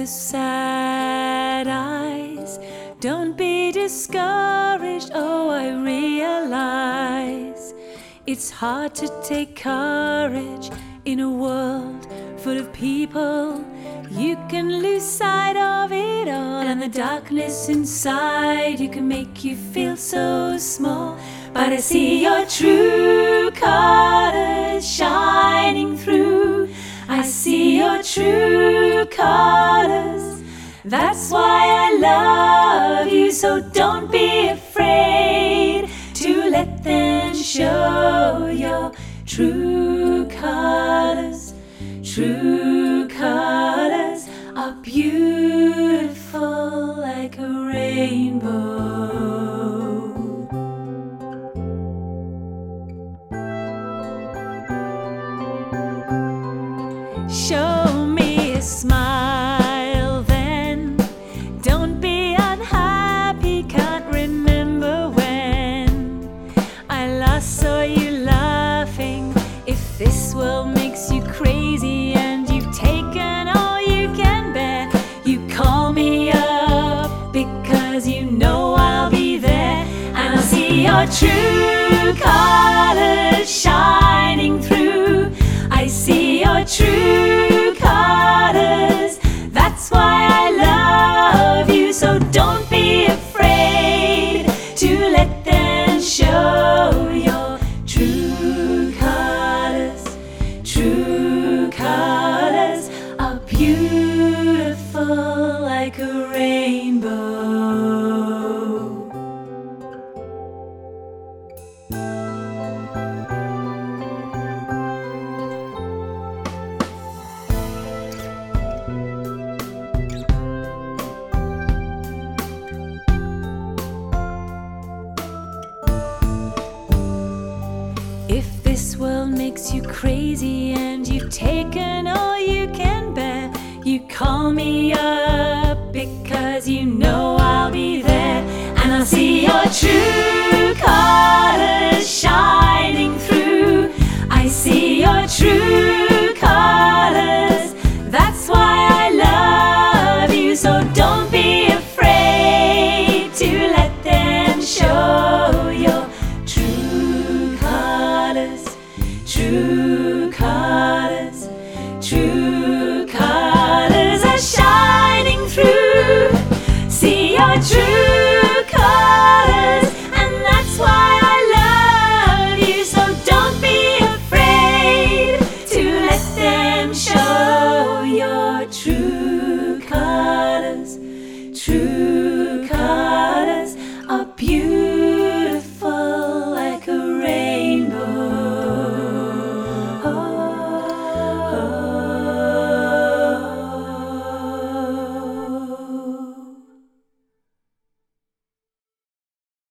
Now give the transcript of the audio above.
sad eyes. Don't be discouraged, oh, I realize it's hard to take courage in a world full of people. You can lose sight of it all, and the darkness inside you can make you feel so small. But I see your true colors shining through. I see your true colors. That's why I love you. So don't be afraid to let them show your true colors. True colors are beautiful like a rainbow. Show me a smile then. Don't be unhappy, can't remember when I last saw you laughing. If this world makes you crazy and you've taken all you can bear, you call me up because you know I'll be there. And I'll see your true colors shining through. I see your true colors. That's why I love you. So don't be afraid to let them show your true colors. True colors are beautiful like a rainbow. If this world makes you crazy and you've taken all you can bear, you call me up because you know I'll be there.